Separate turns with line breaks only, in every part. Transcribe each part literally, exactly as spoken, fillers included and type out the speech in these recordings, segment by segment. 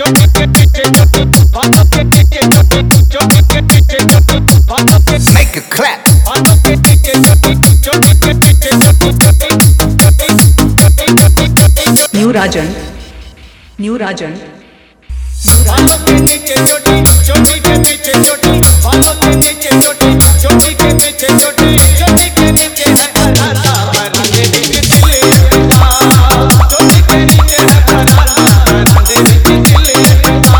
Make a clap.
New Rajan, New Rajan,
बालों के नीचे छोटी छोटी के पीछे छोटी बालों के नीचे छोटी छोटी के पीछे छोटी छोटी के नीचे है पराठा बनाने के दिल का छोटी के नीचे है पराठा बनाने के दिल का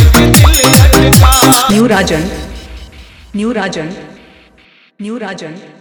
New Rajan, New Rajan, New Rajan.